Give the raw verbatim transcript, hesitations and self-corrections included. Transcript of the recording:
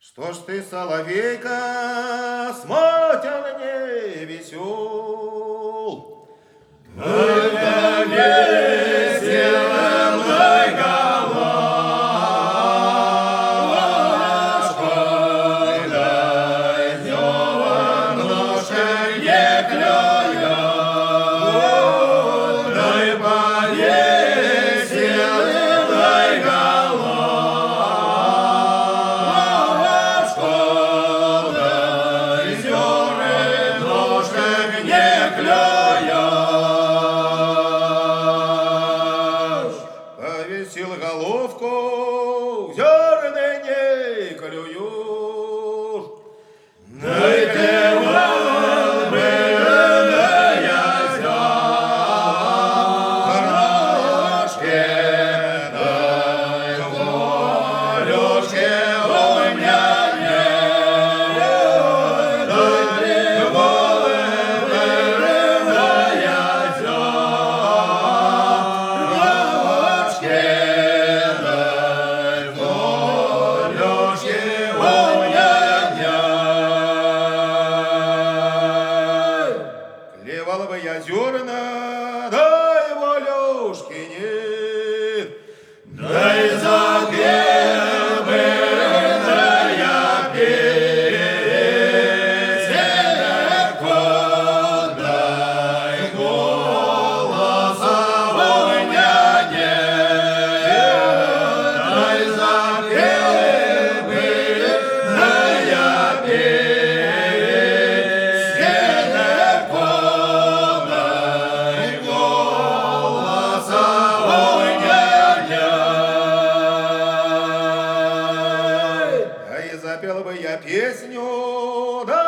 Что ж ты, соловейка, смотрел не весел? Только веселой головашкой, да зернышко не клюет, да и по веселой головашкой, да зернышко не клюет. Повесил головку, зерны не клюют. Дай ты волбыная зернышки, дай волюшки у меня нет. Дай ты волбыная зернышки, дай волюшки у меня нет. Клевал бы я зерна, дай волюшки нет. Дай запел бы я песенку, дай голоса у меня нет. Дай запел бы я песенку, дай голоса у меня нет. А и запел бы я песню, да